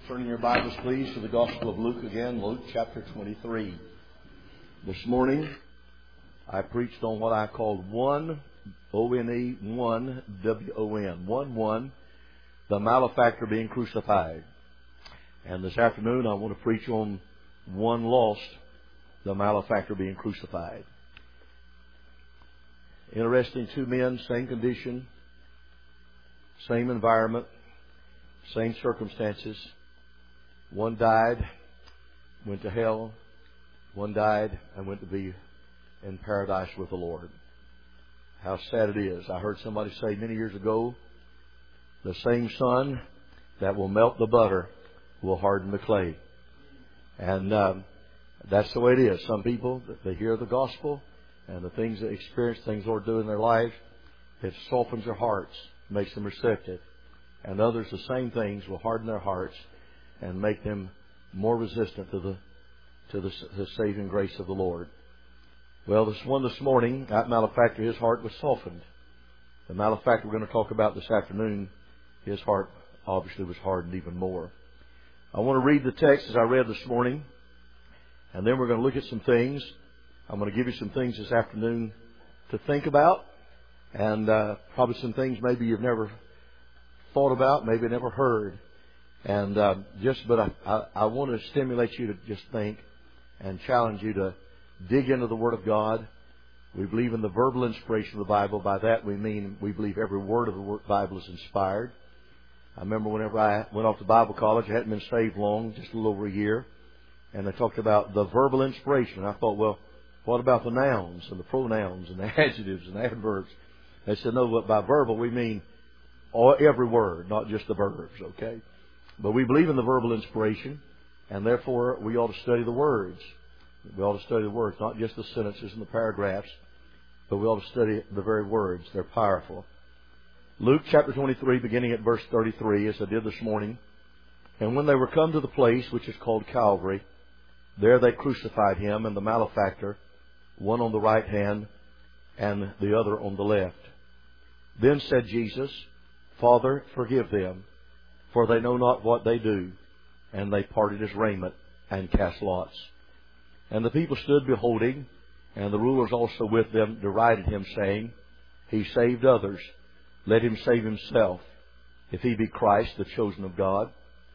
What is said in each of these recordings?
Turning your Bibles, please, to the Gospel of Luke again, Luke chapter 23. This morning, I preached on what I called one, O-N-E, one, W-O-N, 1-1, the malefactor being crucified. And this afternoon, I want to preach on one lost, the malefactor being crucified. Interesting, two men, same condition, same environment, same circumstances. One died, went to hell. One died and went to be in paradise with the Lord. How sad it is. I heard somebody say many years ago, the same sun that will melt the butter will harden the clay. And that's the way it is. Some people, they hear the gospel and the things they experience, things the Lord do in their life, it softens their hearts, makes them receptive. And others, the same things will harden their hearts and make them more resistant to the saving grace of the Lord. Well, this morning, that malefactor, his heart was softened. The malefactor we're going to talk about this afternoon, his heart obviously was hardened even more. I want to read the text as I read this morning, and then we're going to look at some things. I'm going to give you some things this afternoon to think about, and probably some things maybe you've never thought about, maybe never heard. And but I want to stimulate you to just think and challenge you to dig into the Word of God. We believe in the verbal inspiration of the Bible. By that we mean we believe every word of the Bible is inspired. I remember whenever I went off to Bible college, I hadn't been saved long, just a little over a year, and they talked about the verbal inspiration. I thought, well, what about the nouns and the pronouns and the adjectives and the adverbs? They said, no, but by verbal we mean every word, not just the verbs, okay? But we believe in the verbal inspiration, and therefore we ought to study the words. We ought to study the words, not just the sentences and the paragraphs, but we ought to study the very words. They're powerful. Luke chapter 23, beginning at verse 33, as I did this morning. And when they were come to the place which is called Calvary, there they crucified him and the malefactor, one on the right hand and the other on the left. Then said Jesus, Father, forgive them, for they know not what they do. And they parted his raiment and cast lots. And the people stood beholding, and the rulers also with them derided him, saying, He saved others, let him save himself, if he be Christ, the chosen of God.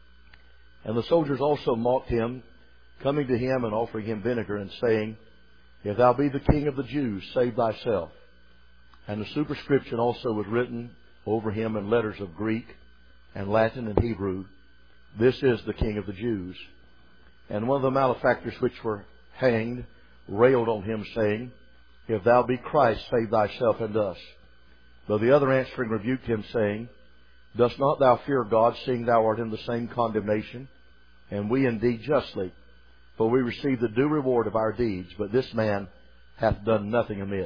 And the soldiers also mocked him, coming to him and offering him vinegar, and saying, If thou be the King of the Jews, save thyself. And the superscription also was written over him in letters of Greek and Latin and Hebrew, This is the King of the Jews. And one of the malefactors which were hanged railed on him, saying, If thou be Christ, save thyself and us. But the other answering rebuked him, saying, Dost not thou fear God, seeing thou art in the same condemnation? And we indeed justly, for we receive the due reward of our deeds, but this man hath done nothing amiss.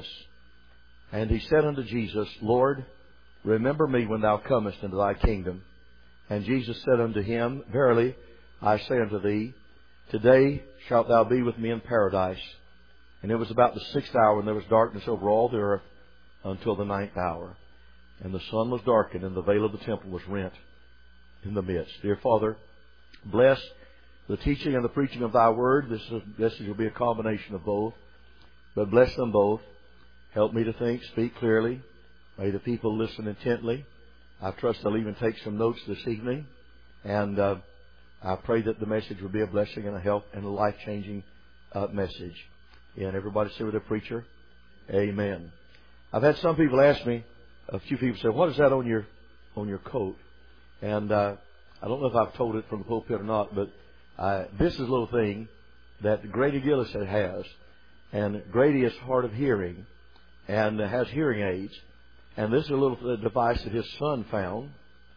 And he said unto Jesus, Lord, remember me when thou comest into thy kingdom. And Jesus said unto him, Verily, I say unto thee, today shalt thou be with me in paradise. And it was about the 6th hour, and there was darkness over all the earth until the 9th hour. And the sun was darkened, and the veil of the temple was rent in the midst. Dear Father, bless the teaching and the preaching of thy word. This message will be a combination of both. But bless them both. Help me to think, speak clearly. May the people listen intently. I trust they'll even take some notes this evening. And I pray that the message will be a blessing and a help and a life-changing message. And everybody say with the preacher, Amen. I've had some people ask me, a few people say, what is that on your coat? And I don't know if I've told it from the pulpit or not, but this is a little thing that Grady Gillis has. And Grady is hard of hearing and has hearing aids. And this is a little device that his son found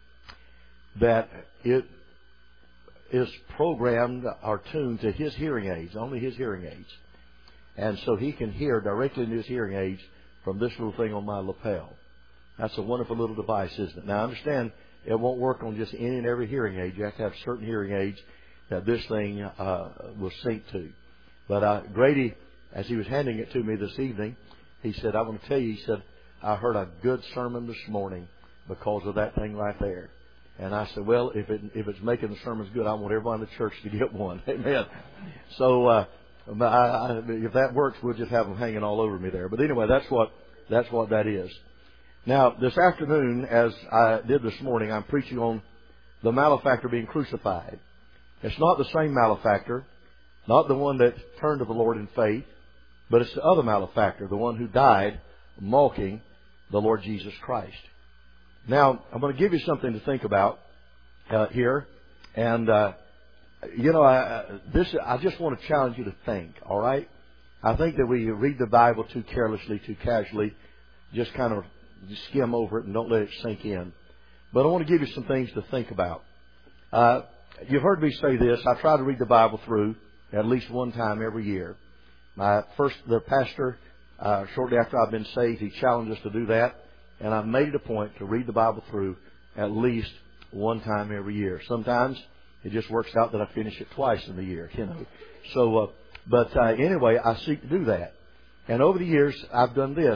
that it is programmed or tuned to his hearing aids, only his hearing aids. And so he can hear directly into his hearing aids from this little thing on my lapel. That's a wonderful little device, isn't it? Now, I understand it won't work on just any and every hearing aid. You have to have certain hearing aids that this thing will sync to. But Grady, as he was handing it to me this evening, he said, I want to tell you, he said, I heard a good sermon this morning because of that thing right there. And I said, well, if it's making the sermons good, I want everyone in the church to get one. Amen. So if that works, we'll just have them hanging all over me there. But anyway, that's what that is. Now, this afternoon, as I did this morning, I'm preaching on the malefactor being crucified. It's not the same malefactor, not the one that turned to the Lord in faith, but it's the other malefactor, the one who died mocking the Lord Jesus Christ. Now, I'm going to give you something to think about here. And, I just want to challenge you to think, all right? I think that we read the Bible too carelessly, too casually, just kind of skim over it and don't let it sink in. But I want to give you some things to think about. You've heard me say this. I try to read the Bible through at least one time every year. The pastor, shortly after I've been saved, he challenged us to do that. And I've made it a point to read the Bible through at least one time every year. Sometimes it just works out that I finish it twice in the year, So, anyway, I seek to do that. And over the years, I've done this.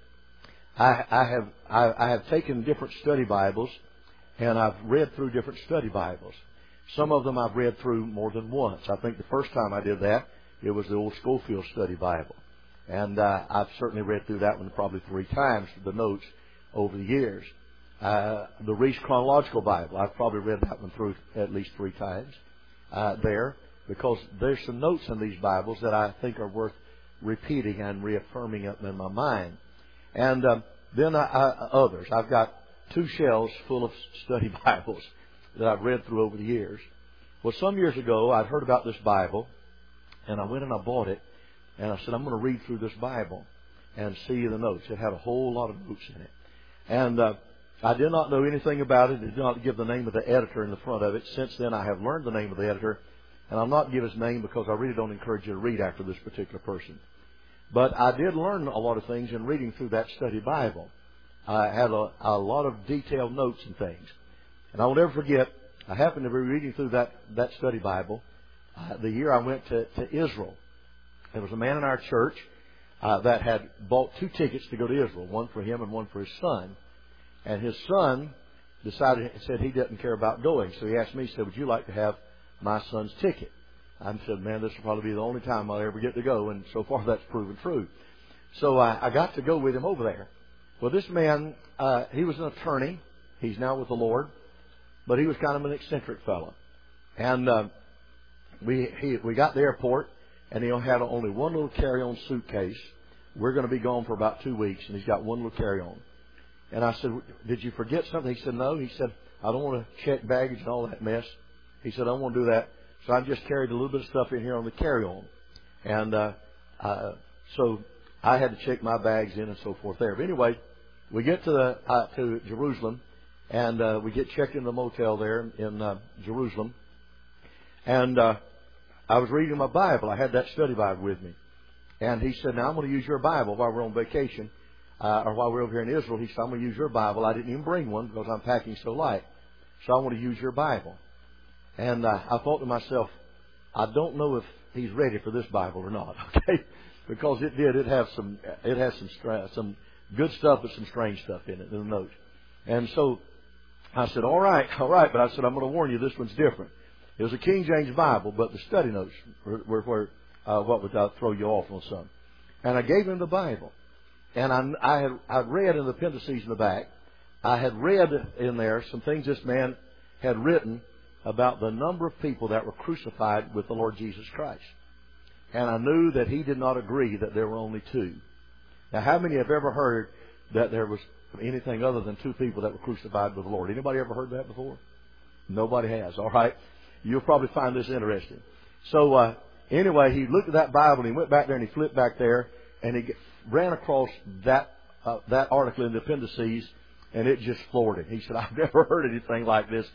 I have taken different study Bibles, and I've read through different study Bibles. Some of them I've read through more than once. I think the first time I did that, it was the old Schofield Study Bible. And I've certainly read through that one probably 3 times, the notes, over the years. The Reese Chronological Bible, I've probably read that one through at least 3 times there, because there's some notes in these Bibles that I think are worth repeating and reaffirming up in my mind. And then others. I've got 2 shelves full of study Bibles that I've read through over the years. Well, some years ago, I'd heard about this Bible, and I went and I bought it, and I said, I'm going to read through this Bible and see the notes. It had a whole lot of notes in it. And I did not know anything about it. It did not give the name of the editor in the front of it. Since then, I have learned the name of the editor, and I'll not give his name because I really don't encourage you to read after this particular person. But I did learn a lot of things in reading through that study Bible. I had a lot of detailed notes and things. And I will never forget, I happened to be reading through that study Bible the year I went to Israel. There was a man in our church that had bought 2 tickets to go to Israel, one for him and one for his son. And his son said he didn't care about going. So he asked me, he said, would you like to have my son's ticket? I said, man, this will probably be the only time I'll ever get to go. And so far that's proven true. So I got to go with him over there. Well, this man, he was an attorney. He's now with the Lord. But he was kind of an eccentric fellow. And we got to the airport, and he had only one little carry-on suitcase. We're going to be gone for about 2 weeks, and he's got one little carry-on. And I said, did you forget something? He said, no. He said, I don't want to check baggage and all that mess. He said, I don't want to do that. So I just carried a little bit of stuff in here on the carry-on. And so I had to check my bags in and so forth there. But anyway, we get to Jerusalem, and we get checked into the motel there in Jerusalem. And I was reading my Bible. I had that study Bible with me. And he said, now I'm going to use your Bible while we're on vacation, or while we're over here in Israel. He said, I'm going to use your Bible. I didn't even bring one because I'm packing so light. So I want to use your Bible. And I thought to myself, I don't know if he's ready for this Bible or not, okay? Because it has some good stuff, but some strange stuff in it, in the notes. And so I said, all right. But I said, I'm going to warn you, this one's different. It was a King James Bible, but the study notes were what would throw you off on some. And I gave him the Bible. And I had read in the appendices in the back, I had read in there some things this man had written about the number of people that were crucified with the Lord Jesus Christ. And I knew that he did not agree that there were only 2. Now, how many have ever heard that there was anything other than 2 people that were crucified with the Lord? Anybody ever heard that before? Nobody has. All right. You'll probably find this interesting. So, anyway, he looked at that Bible and he went back there and he flipped back there and he ran across that article in the appendices, and it just floored him. He said, I've never heard anything like this.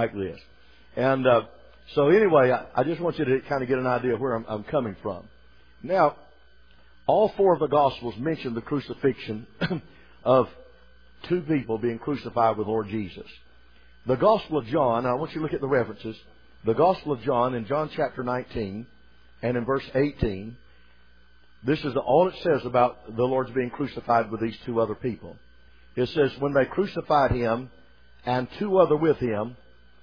And so anyway, I just want you to kind of get an idea of where I'm coming from. Now, all 4 of the Gospels mention the crucifixion of 2 people being crucified with Lord Jesus. The Gospel of John, I want you to look at the references. The Gospel of John, in John chapter 19 and in verse 18, this is all it says about the Lord's being crucified with these 2 other people. It says, when they crucified him, and two other with him,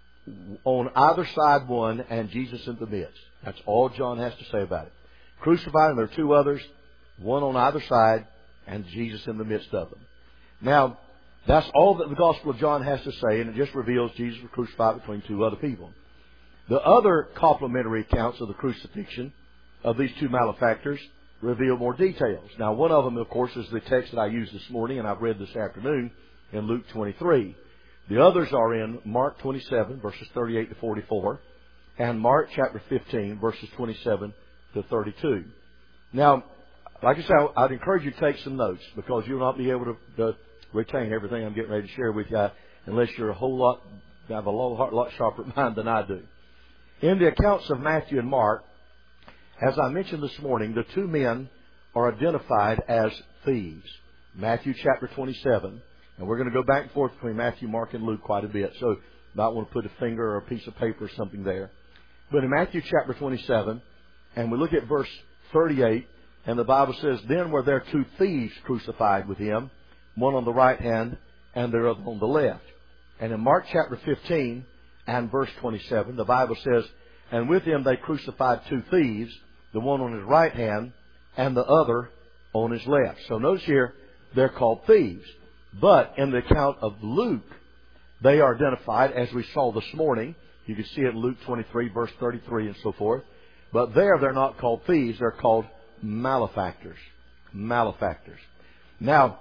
on either side one, and Jesus in the midst. That's all John has to say about it. Crucified, and there are two others, one on either side, and Jesus in the midst of them. Now, that's all that the Gospel of John has to say, and it just reveals Jesus was crucified between two other people. The other complementary accounts of the crucifixion of these two malefactors reveal more details. Now, one of them, of course, is the text that I used this morning and I've read this afternoon in Luke 23. The others are in Mark 27, verses 38 to 44, and Mark chapter 15, verses 27 to 32. Now, like I said, I'd encourage you to take some notes, because you'll not be able to retain everything I'm getting ready to share with you unless you're have a lot sharper mind than I do. In the accounts of Matthew and Mark, as I mentioned this morning, the two men are identified as thieves. Matthew chapter 27, and we're going to go back and forth between Matthew, Mark, and Luke quite a bit, so you might want to put a finger or a piece of paper or something there. But in Matthew chapter 27, and we look at verse 38, and the Bible says, "Then were there two thieves crucified with him, one on the right hand and the other on the left." And in Mark chapter 15 and verse 27, the Bible says, "And with him they crucified two thieves, the one on his right hand and the other on his left." So notice here, they're called thieves. But in the account of Luke, they are identified, as we saw this morning. You can see it in Luke 23, verse 33 and so forth. But there, they're not called thieves. They're called malefactors. Malefactors. Now,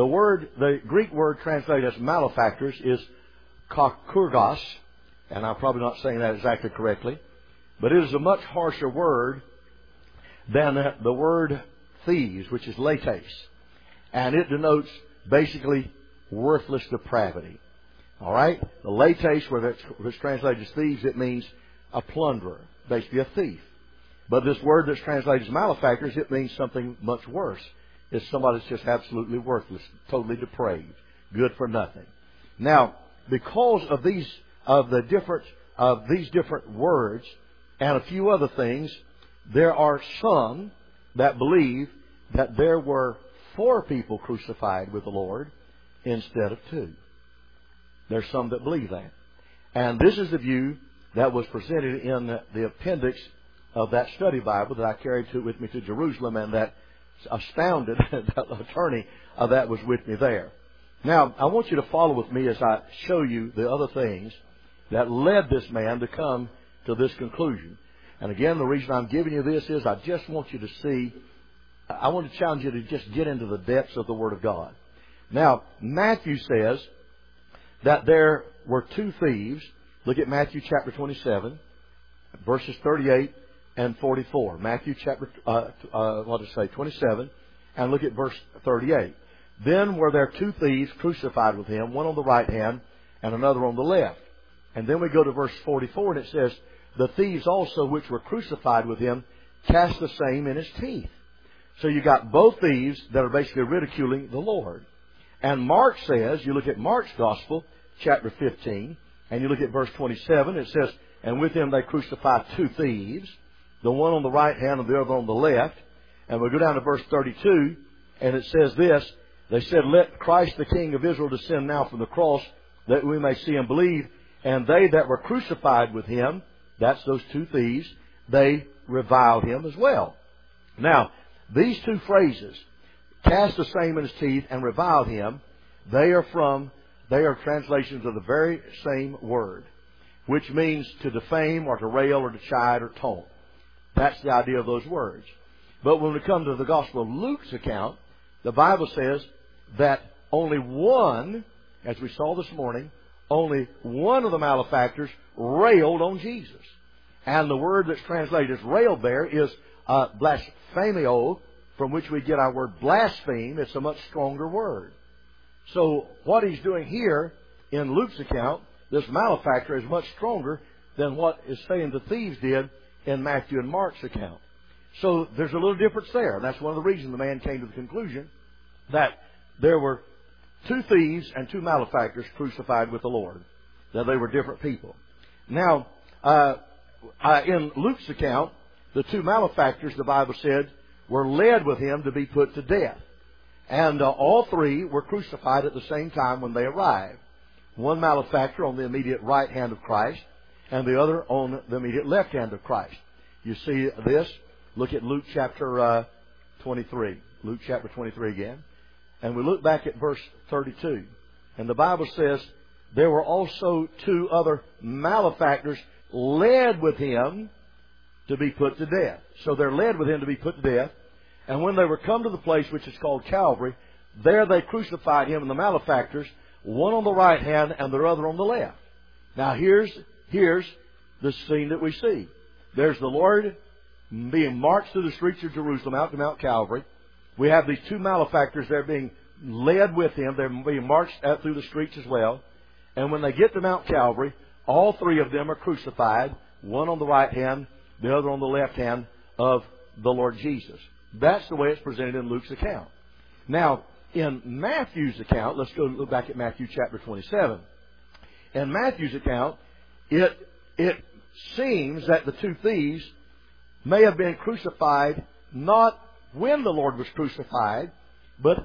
the Greek word translated as malefactors is kakurgos, and I'm probably not saying that exactly correctly, but it is a much harsher word than the word thieves, which is lates. And it denotes basically worthless depravity. All right? The lates, where it's translated as thieves, it means a plunderer, basically a thief. But this word that's translated as malefactors, it means something much worse. It's somebody that's just absolutely worthless, totally depraved, good for nothing. Now, because of these different words and a few other things, there are some that believe that there were 4 people crucified with the Lord instead of 2. There's some that believe that. And this is the view that was presented in the appendix of that study Bible that I carried with me to Jerusalem, and that astounded the attorney that was with me there. Now, I want you to follow with me as I show you the other things that led this man to come to this conclusion. And again, the reason I'm giving you this is I just want you to see, I want to challenge you to just get into the depths of the Word of God. Now, Matthew says that there were 2 thieves. Look at Matthew chapter 27, verses 38 and 44. Matthew chapter 27, and look at verse 38. "Then were there 2 thieves crucified with him, one on the right hand and another on the left." And then we go to verse 44, and it says, "The thieves also which were crucified with him cast the same in his teeth." So you got both thieves that are basically ridiculing the Lord. And Mark says, you look at Mark's Gospel, chapter 15, and you look at verse 27, it says, "And with him they crucified 2 thieves, the one on the right hand and the other on the left." And we go down to verse 32, and it says this, "They said, 'Let Christ the King of Israel descend now from the cross, that we may see and believe.' And they that were crucified with him," that's those 2 thieves, "they reviled him as well." Now, these 2 phrases, "cast the same in his teeth" and "reviled him," they are translations of the very same word, which means to defame or to rail or to chide or taunt. That's the idea of those words. But when we come to the Gospel of Luke's account, the Bible says that only one, as we saw this morning, only one of the malefactors railed on Jesus. And the word that's translated as railed there is blasphemio, from which we get our word blaspheme. It's a much stronger word. So what he's doing here in Luke's account, this malefactor, is much stronger than what is saying the thieves did in Matthew and Mark's account. So there's a little difference there. And that's one of the reasons the man came to the conclusion that there were 2 thieves and 2 malefactors crucified with the Lord, that they were different people. Now, in Luke's account, the 2 malefactors, the Bible said, were led with him to be put to death. And all 3 were crucified at the same time when they arrived. one malefactor on the immediate right hand of Christ, and the other on the immediate left hand of Christ. You see this? Look at Luke chapter 23. Luke chapter 23 again. And we look back at verse 32. And the Bible says, there were also two other malefactors led with him to be put to death. So they're led with him to be put to death. And when they were come to the place which is called Calvary, there they crucified him and the malefactors, one on the right hand and the other on the left. Now here's the scene that we see. There's the Lord being marched through the streets of Jerusalem out to Mount Calvary. We have these two malefactors there being led with him. They're being marched out through the streets as well. And when they get to Mount Calvary, all three of them are crucified, one on the right hand, the other on the left hand of the Lord Jesus. That's the way it's presented in Luke's account. Now, in Matthew's account, let's go look back at Matthew chapter 27. In Matthew's account, it seems that the two thieves may have been crucified not when the Lord was crucified, but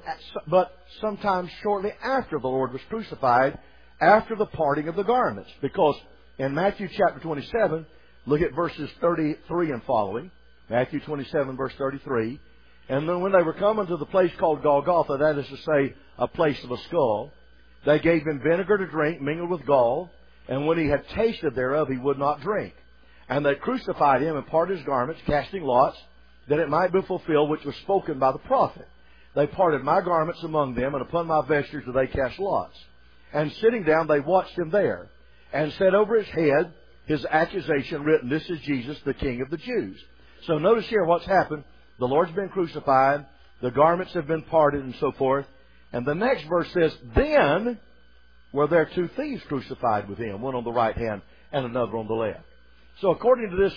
sometime shortly after the Lord was crucified, after the parting of the garments. Because in Matthew chapter 27, look at verses 33 and following. Matthew 27, verse 33. And then when they were coming to the place called Golgotha, that is to say, a place of a skull, they gave him vinegar to drink mingled with gall, and when he had tasted thereof, he would not drink. And they crucified him and parted his garments, casting lots, that it might be fulfilled which was spoken by the prophet. They parted my garments among them, and upon my vestures did they cast lots. And sitting down, they watched him there, and set over his head his accusation written, This is Jesus, the King of the Jews. So notice here what's happened. The Lord's been crucified, the garments have been parted, and so forth. And the next verse says, Then were there two thieves crucified with him, one on the right hand and another on the left. So according to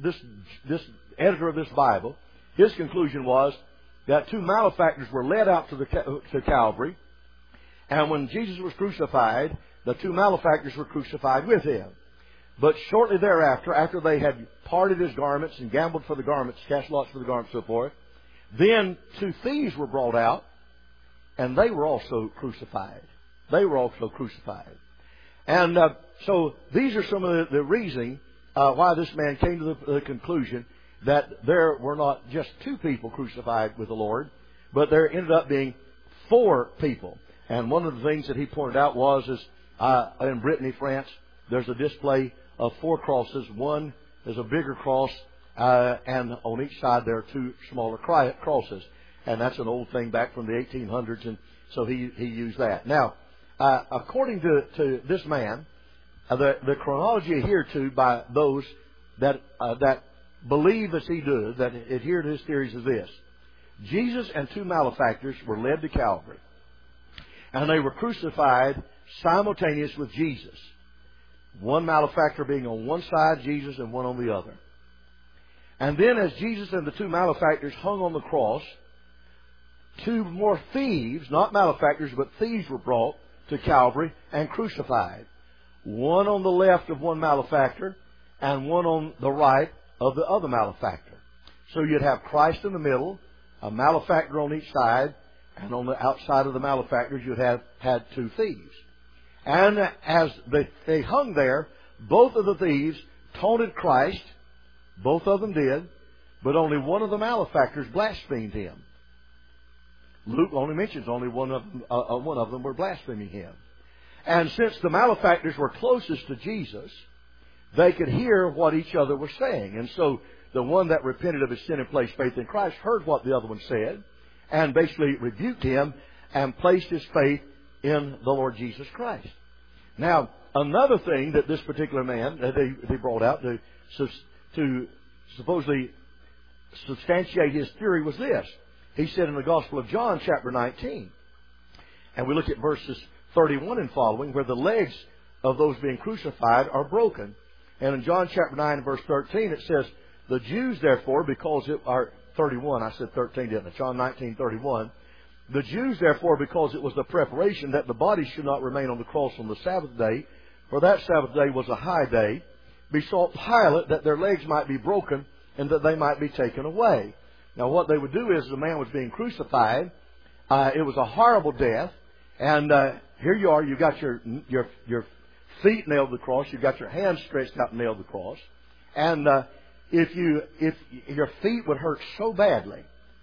this editor of this Bible, his conclusion was that two malefactors were led out to Calvary, and when Jesus was crucified, the two malefactors were crucified with him. But shortly thereafter, after they had parted his garments and gambled for the garments, cast lots for the garments, and so forth, then two thieves were brought out, and they were also crucified. They were also crucified. And so these are some of the reasoning why this man came to the conclusion that there were not just two people crucified with the Lord, but there ended up being four people. And one of the things that he pointed out was in Brittany, France, there's a display of four crosses. One is a bigger cross, and on each side there are two smaller crosses. And that's an old thing back from the 1800s, and so he used that. Now, according to this man, the chronology adhered to by those that believe as he does, that adhere to his theories, is this. Jesus and two malefactors were led to Calvary, and they were crucified simultaneous with Jesus. One malefactor being on one side, Jesus, and one on the other. And then as Jesus and the two malefactors hung on the cross, two more thieves, not malefactors, but thieves were brought to Calvary and crucified. One on the left of one malefactor and one on the right of the other malefactor. So you'd have Christ in the middle, a malefactor on each side, and on the outside of the malefactors you'd have had two thieves. And as they hung there, both of the thieves taunted Christ. Both of them did, but only one of the malefactors blasphemed him. Luke only mentions only one of them were blaspheming him. And since the malefactors were closest to Jesus, they could hear what each other was saying. And so the one that repented of his sin and placed faith in Christ heard what the other one said, and basically rebuked him and placed his faith in the Lord Jesus Christ. Now, another thing that this particular man they brought out to supposedly substantiate his theory was this. He said in the Gospel of John, chapter 19, and we look at verses 31 and following, where the legs of those being crucified are broken. And in John chapter 9 and verse 13, it says, The Jews, therefore, because it are 31, I said 13, didn't I? John 19:31. The Jews, therefore, because it was the preparation that the body should not remain on the cross on the Sabbath day, for that Sabbath day was a high day, besought Pilate that their legs might be broken and that they might be taken away. Now, what they would do is the man was being crucified. It was a horrible death, and here you are. You've got your feet nailed to the cross. You've got your hands stretched out and nailed to the cross. And if your feet would hurt so badly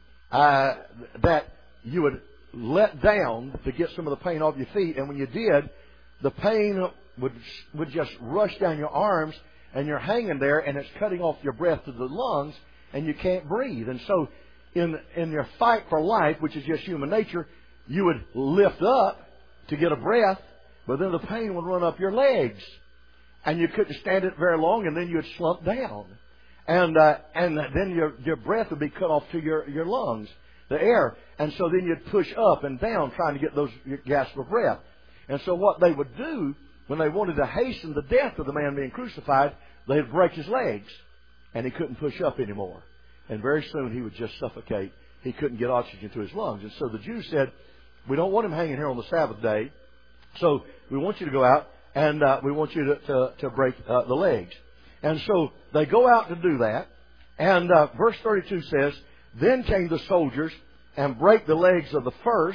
that you would let down to get some of the pain off your feet, and when you did, the pain would just rush down your arms, and you're hanging there, and it's cutting off your breath to the lungs, and you can't breathe. And so in your fight for life, which is just human nature, you would lift up to get a breath, but then the pain would run up your legs, and you couldn't stand it very long, and then you'd slump down. And then your breath would be cut off to your lungs, the air. And so then you'd push up and down trying to get those gasps for breath. And so what they would do when they wanted to hasten the death of the man being crucified, they'd break his legs, and he couldn't push up anymore. And very soon he would just suffocate. He couldn't get oxygen to his lungs. And so the Jews said, we don't want him hanging here on the Sabbath day, so we want you to go out and we want you to break the legs. And so they go out to do that. And verse 32 says, then came the soldiers and brake the legs of the first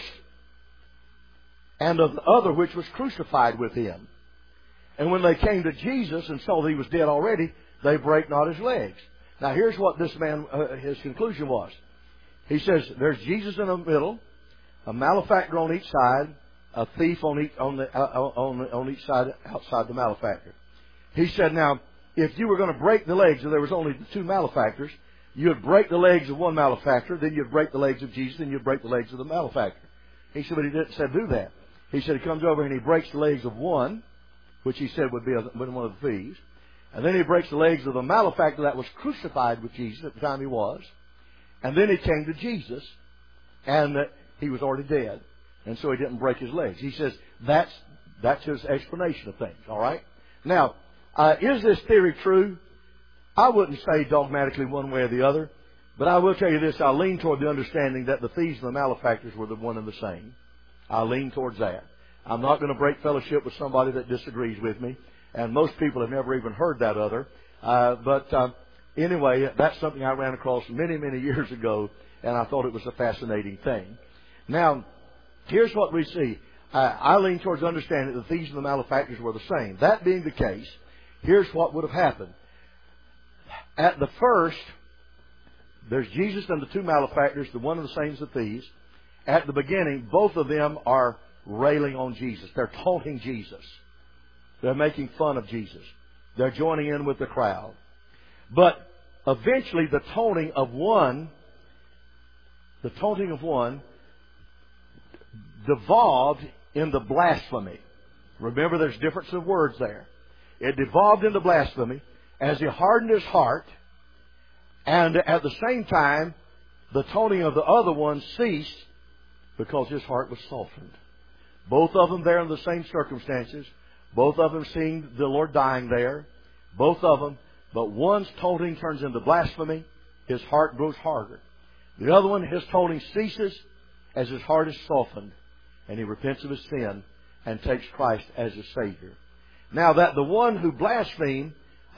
and of the other which was crucified with him. And when they came to Jesus and saw that he was dead already, they brake not his legs. Now here's what this man, his conclusion was. He says, there's Jesus in the middle, a malefactor on each side, a thief on each side outside the malefactor. He said, now, if you were going to break the legs, and there was only two malefactors, you would break the legs of one malefactor, then you'd break the legs of Jesus, then you'd break the legs of the malefactor. He said, but he didn't say do that. He said he comes over and he breaks the legs of one, which he said would be one of the thieves. And then he breaks the legs of the malefactor that was crucified with Jesus at the time he was. And then he came to Jesus, and he was already dead. And so he didn't break his legs. He says that's his explanation of things, all right? Now, is this theory true? I wouldn't say dogmatically one way or the other, but I will tell you this. I lean toward the understanding that the thieves and the malefactors were the one and the same. I lean towards that. I'm not going to break fellowship with somebody that disagrees with me, and most people have never even heard that other. But anyway, that's something I ran across many, many years ago, and I thought it was a fascinating thing. Now, here's what we see. I lean towards understanding that the thieves and the malefactors were the same. That being the case, here's what would have happened. At the first, there's Jesus and the two malefactors, the one and the same as the thieves. At the beginning, both of them are railing on Jesus. They're taunting Jesus. They're making fun of Jesus. They're joining in with the crowd. But eventually the taunting of one devolved into blasphemy. Remember, there's difference of words there. It devolved into blasphemy as he hardened his heart, and at the same time, the taunting of the other one ceased because his heart was softened. Both of them there in the same circumstances. Both of them seeing the Lord dying there. Both of them. But one's taunting turns into blasphemy. His heart grows harder. The other one, his taunting ceases as his heart is softened, and he repents of his sin and takes Christ as his Savior. Now that the one who blasphemed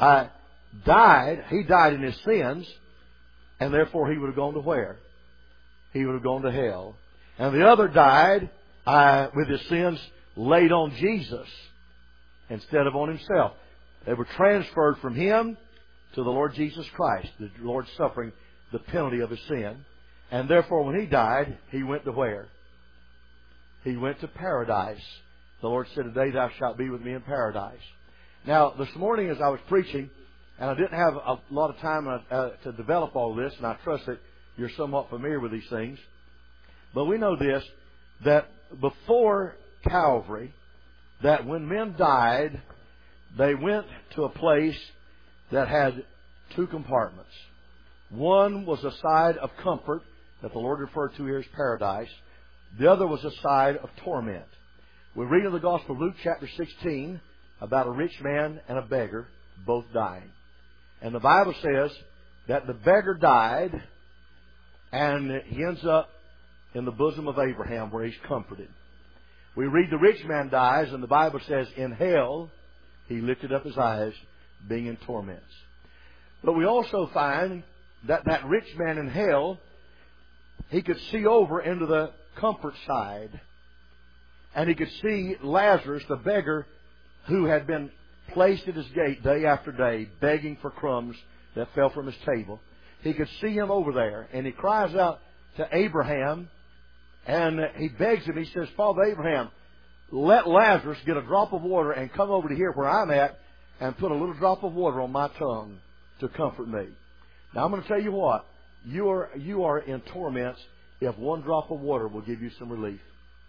died, he died in his sins, and therefore he would have gone to where? He would have gone to hell. And the other died with his sins laid on Jesus instead of on himself. They were transferred from him to the Lord Jesus Christ, the Lord suffering the penalty of his sin. And therefore when he died, he went to where? He went to paradise. The Lord said, today thou shalt be with me in paradise. Now, this morning as I was preaching, and I didn't have a lot of time to develop all this, and I trust that you're somewhat familiar with these things. But we know this, that before Calvary, that when men died, they went to a place that had two compartments. One was a side of comfort that the Lord referred to here as paradise. The other was a side of torment. We read in the Gospel of Luke chapter 16 about a rich man and a beggar both dying. And the Bible says that the beggar died and he ends up in the bosom of Abraham where he's comforted. We read the rich man dies, and the Bible says in hell he lifted up his eyes being in torments. But we also find that that rich man in hell, he could see over into the comfort side. and he could see Lazarus, the beggar, who had been placed at his gate day after day, begging for crumbs that fell from his table. He could see him over there, and he cries out to Abraham, and he begs him. He says, Father Abraham, let Lazarus get a drop of water and come over to here where I'm at and put a little drop of water on my tongue to comfort me. Now, I'm going to tell you what. You are in torments if one drop of water will give you some relief.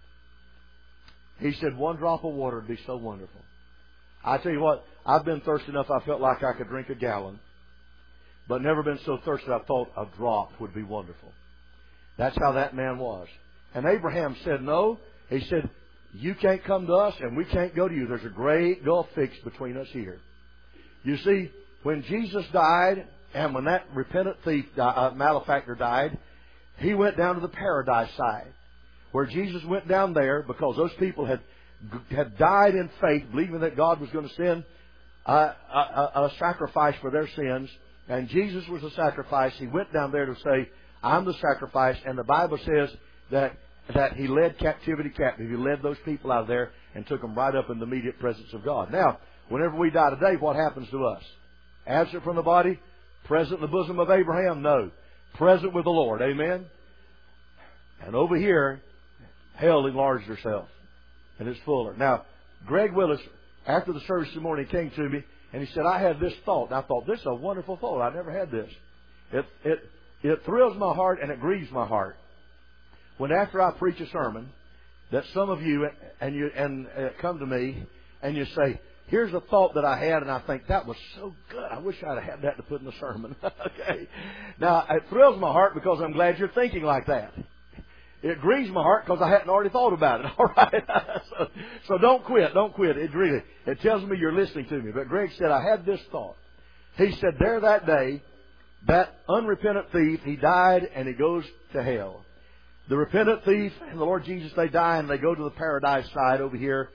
He said one drop of water would be so wonderful. I tell you what, I've been thirsty enough I felt like I could drink a gallon, but never been so thirsty I thought a drop would be wonderful. That's how that man was. And Abraham said no. He said, you can't come to us and we can't go to you. There's a great gulf fixed between us here. You see, when Jesus died and when that repentant thief, malefactor died, he went down to the paradise side, where Jesus went down there because those people had died in faith, believing that God was going to send a sacrifice for their sins. And Jesus was the sacrifice. He went down there to say, I'm the sacrifice. And the Bible says that He led captivity captive. He led those people out of there and took them right up in the immediate presence of God. Now, whenever we die today, what happens to us? Absent from the body? Present in the bosom of Abraham? No. Present with the Lord. Amen? And over here, hell enlarged herself. And it's fuller. Now, Greg Willis, after the service this morning, came to me and he said, I had this thought. And I thought, this is a wonderful thought. I never had this. It thrills my heart and it grieves my heart. When after I preach a sermon, that some of you come to me and you say, here's a thought that I had, and I think that was so good. I wish I'd had that to put in the sermon. Okay. Now, it thrills my heart because I'm glad you're thinking like that. It grieves my heart because I hadn't already thought about it. All right. So don't quit. Don't quit. It tells me you're listening to me. But Greg said, I had this thought. He said, there that day, that unrepentant thief, he died and he goes to hell. The repentant thief and the Lord Jesus, they die and they go to the paradise side over here,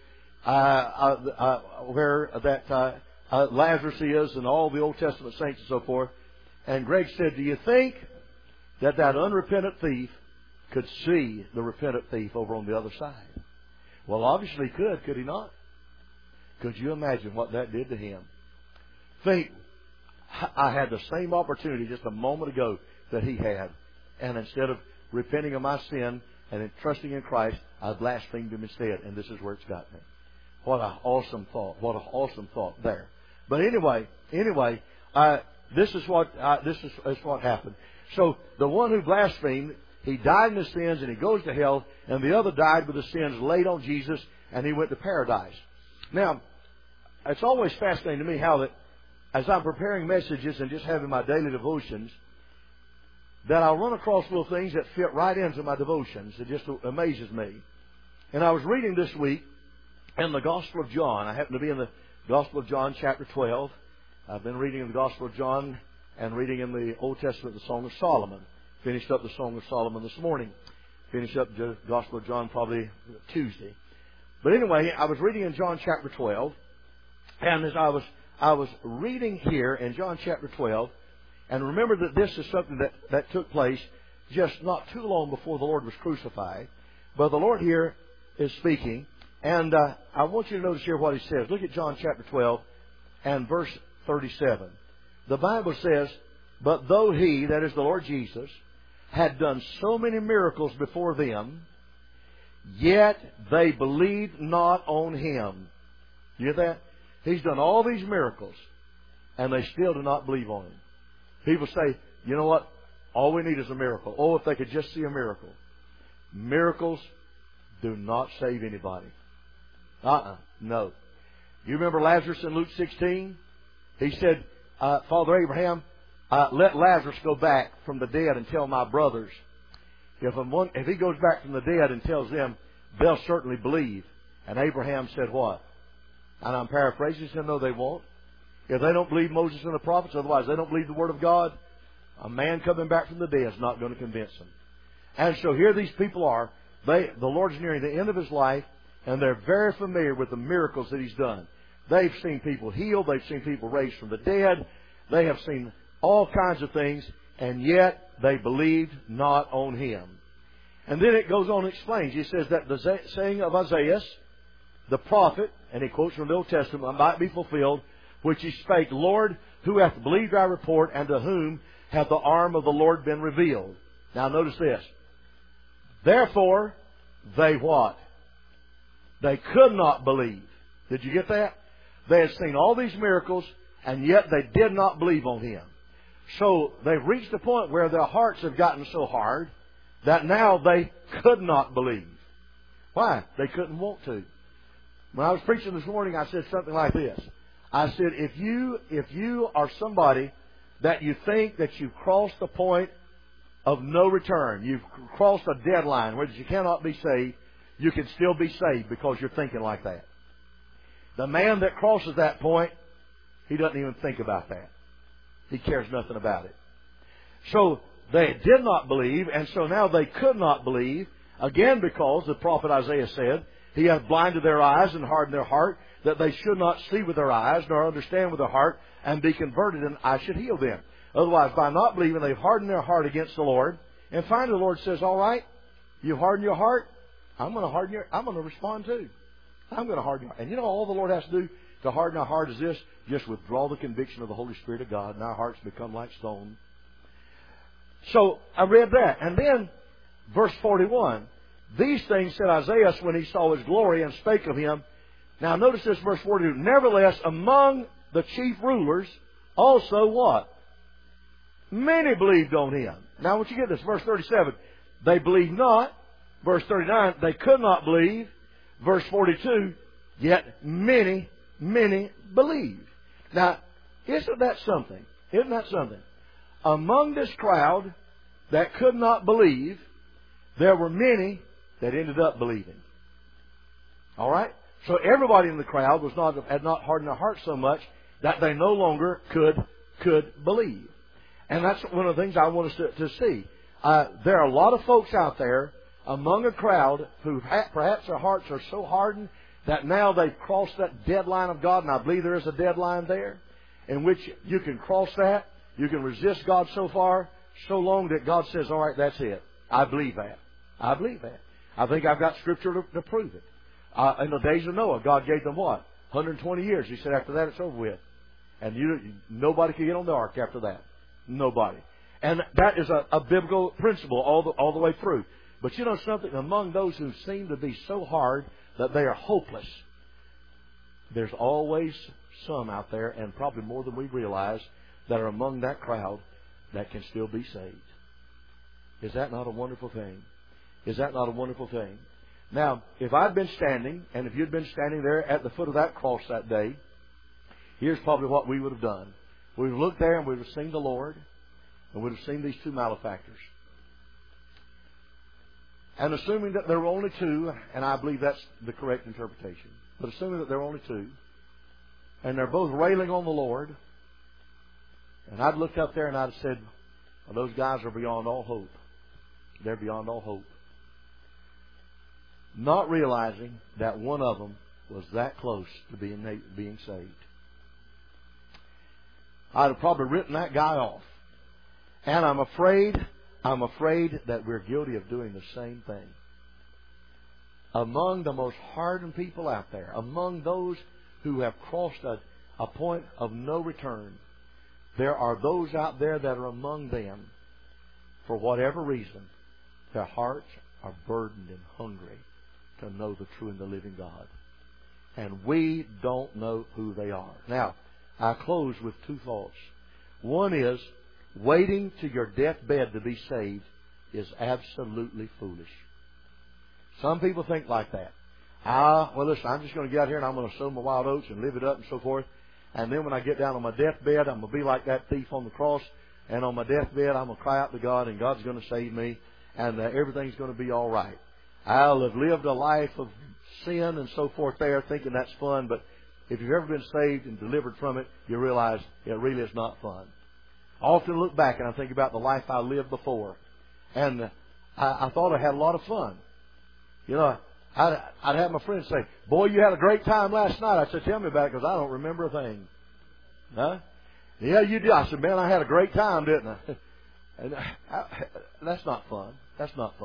where that Lazarus is and all the Old Testament saints and so forth. And Greg said, do you think that unrepentant thief could see the repentant thief over on the other side? Well, obviously he could he not? Could you imagine what that did to him? Think, I had the same opportunity just a moment ago that he had. And instead of repenting of my sin and trusting in Christ, I blasphemed Him instead. And this is where it's got me. What an awesome thought. What an awesome thought there. But anyway, this is what happened. So the one who blasphemed, he died in his sins and he goes to hell, and the other died with the sins laid on Jesus, and he went to paradise. Now, it's always fascinating to me how that as I'm preparing messages and just having my daily devotions, that I'll run across little things that fit right into my devotions. It just amazes me. And I was reading this week in the Gospel of John. I happen to be in the Gospel of John, chapter 12. I've been reading in the Gospel of John and reading in the Old Testament the Song of Solomon. Finished up the Song of Solomon this morning. Finished up the Gospel of John probably Tuesday. But anyway, I was reading in John chapter 12. And as I was reading here in John chapter 12, and remember that this is something that took place just not too long before the Lord was crucified. But the Lord here is speaking. And I want you to notice here what He says. Look at John chapter 12 and verse 37. The Bible says, but though He, that is the Lord Jesus, had done so many miracles before them, yet they believed not on Him. You hear that? He's done all these miracles, and they still do not believe on Him. People say, you know what? All we need is a miracle. Oh, if they could just see a miracle. Miracles do not save anybody. No. You remember Lazarus in Luke 16? He said, Father Abraham, let Lazarus go back from the dead and tell my brothers. If he goes back from the dead and tells them, they'll certainly believe. And Abraham said what? And I'm paraphrasing, he said, no, they won't. If they don't believe Moses and the prophets, otherwise they don't believe the Word of God, a man coming back from the dead is not going to convince them. And so here these people are. The Lord's nearing the end of His life, and they're very familiar with the miracles that He's done. They've seen people healed. They've seen people raised from the dead. They have seen all kinds of things, and yet they believed not on Him. And then it goes on and explains. He says that the saying of Isaiah, the prophet, and he quotes from the Old Testament, might be fulfilled, which he spake, Lord, who hath believed our report, and to whom hath the arm of the Lord been revealed? Now notice this. Therefore, they what? They could not believe. Did you get that? They had seen all these miracles, and yet they did not believe on Him. So they've reached a point where their hearts have gotten so hard that now they could not believe. Why? They couldn't want to. When I was preaching this morning, I said something like this. I said, if you are somebody that you think that you've crossed the point of no return, you've crossed a deadline where you cannot be saved, you can still be saved because you're thinking like that. The man that crosses that point, he doesn't even think about that. He cares nothing about it. So they did not believe, and so now they could not believe, again because the prophet Isaiah said, He hath blinded their eyes and hardened their heart, that they should not see with their eyes, nor understand with their heart, and be converted, and I should heal them. Otherwise, by not believing, they've hardened their heart against the Lord. And finally the Lord says, all right, you harden your heart, I'm going to respond too. I'm going to harden your heart. And you know all the Lord has to do to harden our heart is this, just withdraw the conviction of the Holy Spirit of God, and our hearts become like stone. So I read that. And then, verse 41, these things said Isaiah when he saw His glory and spake of Him. Now notice this, verse 42. Nevertheless, among the chief rulers also what? Many believed on Him. Now I want you to get this. Verse 37. They believed not. Verse 39. They could not believe. Verse 42. Yet many believed. Now, isn't that something? Isn't that something? Among this crowd that could not believe, there were many that ended up believing. All right? So everybody in the crowd had not hardened their heart so much that they no longer could believe. And that's one of the things I want us to see. There are a lot of folks out there among a crowd who perhaps their hearts are so hardened that now they've crossed that deadline of God, and I believe there is a deadline there in which you can cross that. You can resist God so far, so long that God says, all right, that's it. I believe that. I believe that. I think I've got Scripture to prove it. In the days of Noah, God gave them what? 120 years. He said, after that, it's over with. And nobody could get on the ark after that. Nobody. And that is a biblical principle all the way through. But you know something? Among those who seem to be so hard that they are hopeless, there's always some out there, and probably more than we realize, that are among that crowd that can still be saved. Is that not a wonderful thing? Is that not a wonderful thing? Now, if I'd been standing, and if you'd been standing there at the foot of that cross that day, here's probably what we would have done. We would have looked there and we would have seen the Lord, and we would have seen these two malefactors. And assuming that there were only two, and I believe that's the correct interpretation, but assuming that there were only two, and they're both railing on the Lord, and I'd looked up there and I'd said, well, those guys are beyond all hope. They're beyond all hope. Not realizing that one of them was that close to being saved. I'd have probably written that guy off. And I'm afraid that we're guilty of doing the same thing. Among the most hardened people out there, among those who have crossed a point of no return, there are those out there that are among them, for whatever reason, their hearts are burdened and hungry to know the true and the living God. And we don't know who they are. Now, I close with two thoughts. One is, waiting to your deathbed to be saved is absolutely foolish. Some people think like that. Well, listen, I'm just going to get out here and I'm going to sow my wild oats and live it up and so forth. And then when I get down on my deathbed, I'm going to be like that thief on the cross. And on my deathbed, I'm going to cry out to God, and God's going to save me, and everything's going to be all right. I'll have lived a life of sin and so forth there, thinking that's fun. But if you've ever been saved and delivered from it, you realize it really is not fun. I often look back and I think about the life I lived before. And I thought I had a lot of fun. You know, I'd have my friends say, boy, you had a great time last night. I said, tell me about it, because I don't remember a thing. Huh? Yeah, you did. I said, man, I had a great time, didn't I? And that's not fun. That's not fun.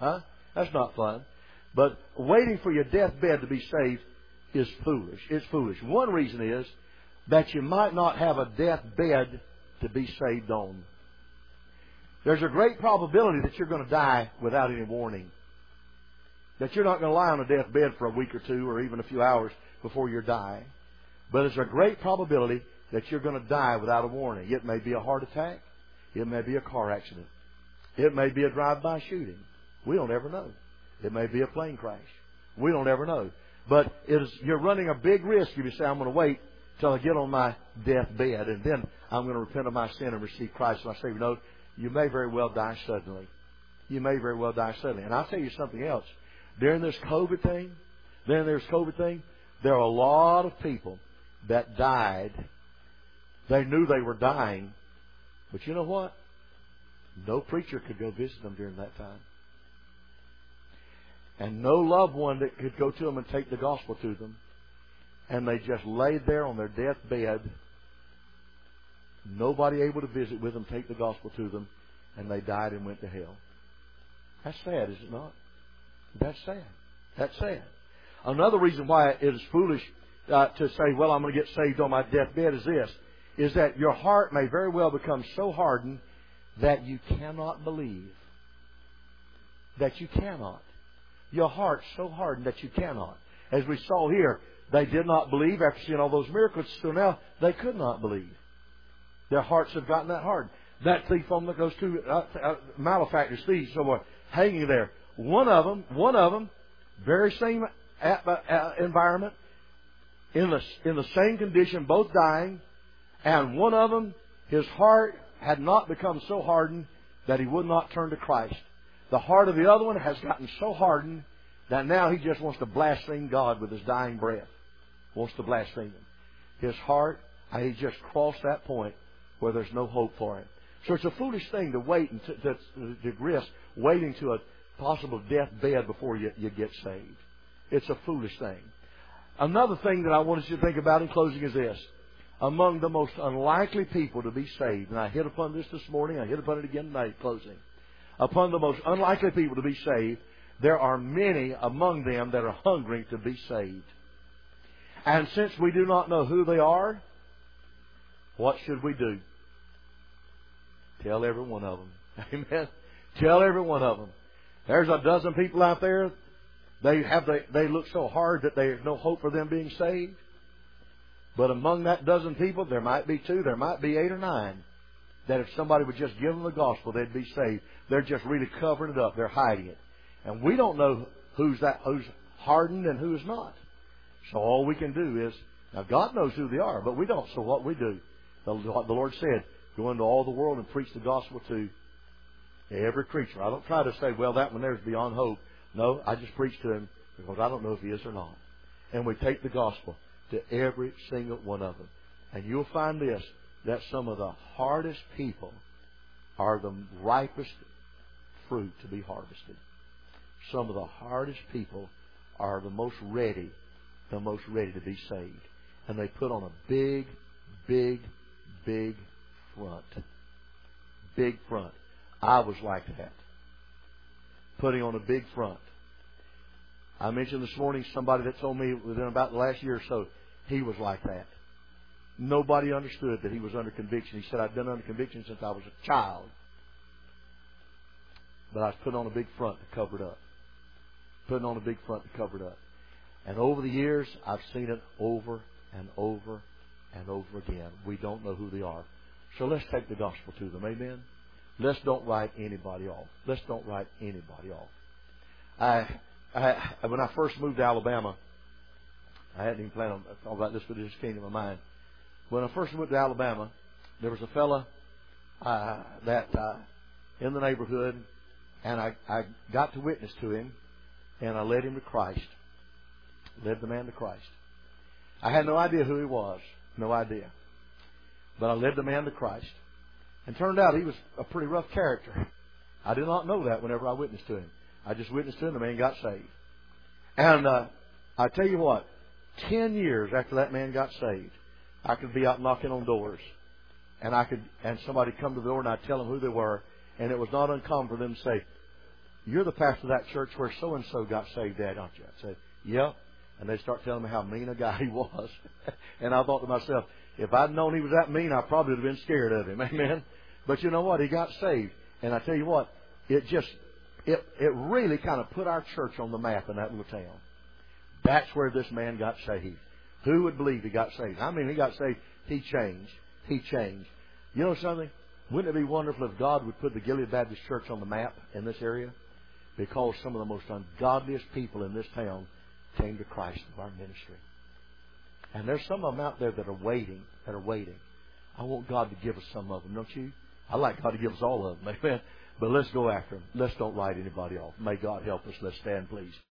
Huh? That's not fun. But waiting for your deathbed to be saved is foolish. It's foolish. One reason is that you might not have a deathbed to be saved on. There's a great probability that you're going to die without any warning. That you're not going to lie on a deathbed for a week or two or even a few hours before you die. But there's a great probability that you're going to die without a warning. It may be a heart attack. It may be a car accident. It may be a drive-by shooting. We don't ever know. It may be a plane crash. We don't ever know. But you're running a big risk if you say, I'm going to wait till I get on my deathbed and then I'm going to repent of my sin and receive Christ as my Savior. No, you may very well die suddenly. You may very well die suddenly. And I'll tell you something else. During this COVID thing, there are a lot of people that died. They knew they were dying. But you know what? No preacher could go visit them during that time. And no loved one that could go to them and take the gospel to them. And they just laid there on their deathbed. Nobody able to visit with them, take the gospel to them. And they died and went to hell. That's sad, is it not? That's sad. That's sad. Another reason why it is foolish to say, well, I'm going to get saved on my deathbed is this. Is that your heart may very well become so hardened that you cannot believe. That you cannot. Your heart's so hardened that you cannot. As we saw here, they did not believe after seeing all those miracles. So now they could not believe. Their hearts have gotten that hard. That thief on those two malefactors, thieves, so were hanging there. One of them, very same environment, in the same condition, both dying, and one of them, his heart had not become so hardened that he would not turn to Christ. The heart of the other one has gotten so hardened that now he just wants to blaspheme God with his dying breath. Wants to blaspheme Him. His heart, he just crossed that point where there's no hope for him. So it's a foolish thing to wait and to risk waiting to a possible deathbed before you get saved. It's a foolish thing. Another thing that I wanted you to think about in closing is this. Among the most unlikely people to be saved, and I hit upon this morning, I hit upon it again tonight, closing. Upon the most unlikely people to be saved, there are many among them that are hungry to be saved. And since we do not know who they are, what should we do? Tell every one of them. Amen. Tell every one of them. There's a dozen people out there. They look so hard that there's no hope for them being saved. But among that dozen people, there might be 2, there might be 8 or 9, that if somebody would just give them the gospel, they'd be saved. They're just really covering it up. They're hiding it. And we don't know who's hardened and who's not. So all we can do is, now God knows who they are, but we don't. So what we do, the Lord said, go into all the world and preach the gospel to every creature. I don't try to say, well, that one there is beyond hope. No, I just preach to him because I don't know if he is or not. And we take the gospel to every single one of them. And you'll find this, that some of the hardest people are the ripest fruit to be harvested. Some of the hardest people are the most ready to be saved. And they put on a big, big, big front. Big front. I was like that. Putting on a big front. I mentioned this morning somebody that told me within about the last year or so, he was like that. Nobody understood that he was under conviction. He said, I've been under conviction since I was a child. But I was putting on a big front to cover it up. Putting on a big front to cover it up. And over the years, I've seen it over and over and over again. We don't know who they are. So let's take the gospel to them. Amen? Let's don't write anybody off. Let's don't write anybody off. When I first moved to Alabama, I hadn't even planned on talking about this, but it just came to my mind. When I first moved to Alabama, there was a fella in the neighborhood, and I got to witness to him, and I led him to Christ. Led the man to Christ. I had no idea who he was. No idea. But I led the man to Christ. And turned out he was a pretty rough character. I did not know that whenever I witnessed to him. I just witnessed to him, the man got saved. And I tell you what, 10 years after that man got saved, I could be out knocking on doors. And somebody come to the door and I'd tell them who they were. And it was not uncommon for them to say, you're the pastor of that church where so-and-so got saved at, aren't you? I said, yep. And they start telling me how mean a guy he was. And I thought to myself, if I'd known he was that mean, I probably would have been scared of him. Amen. But you know what? He got saved. And I tell you what, it really kind of put our church on the map in that little town. That's where this man got saved. Who would believe he got saved? I mean, he got saved. He changed. He changed. You know something? Wouldn't it be wonderful if God would put the Gilead Baptist Church on the map in this area? Because some of the most ungodliest people in this town came to Christ through our ministry. And there's some of them out there that are waiting. I want God to give us some of them, don't you? I like God to give us all of them, amen. But let's go after them. Let's don't write anybody off. May God help us. Let's stand, please.